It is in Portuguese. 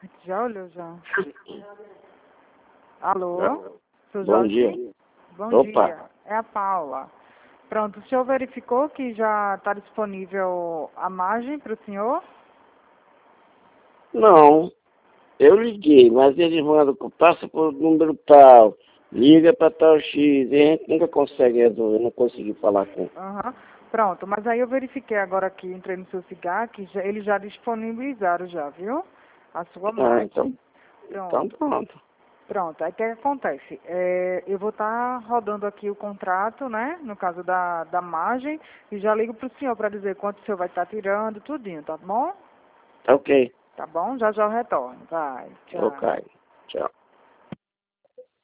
Já olhou, já. Alô? Seu Bom Jorge? dia. Bom Opa. dia. É a Paula. Pronto, o senhor verificou que já está disponível a margem para o senhor? Não, eu liguei, mas eles mandam que passa por número tal, liga para tal X, e a gente nunca consegue resolver, não consegui falar com. Aham. Pronto, mas aí eu verifiquei agora aqui, entrei no seu cigarro, que eles já disponibilizaram já, viu? A sua Ah, margem. então Pronto. pronto. Pronto, aí o que acontece? Eu vou estar rodando aqui o contrato, né? No caso da margem, e já ligo para o senhor para dizer quanto o senhor vai estar tirando, tudinho, tá bom? Tá ok. Tá bom? Já já eu retorno. Vai, tchau. Ok. Tchau.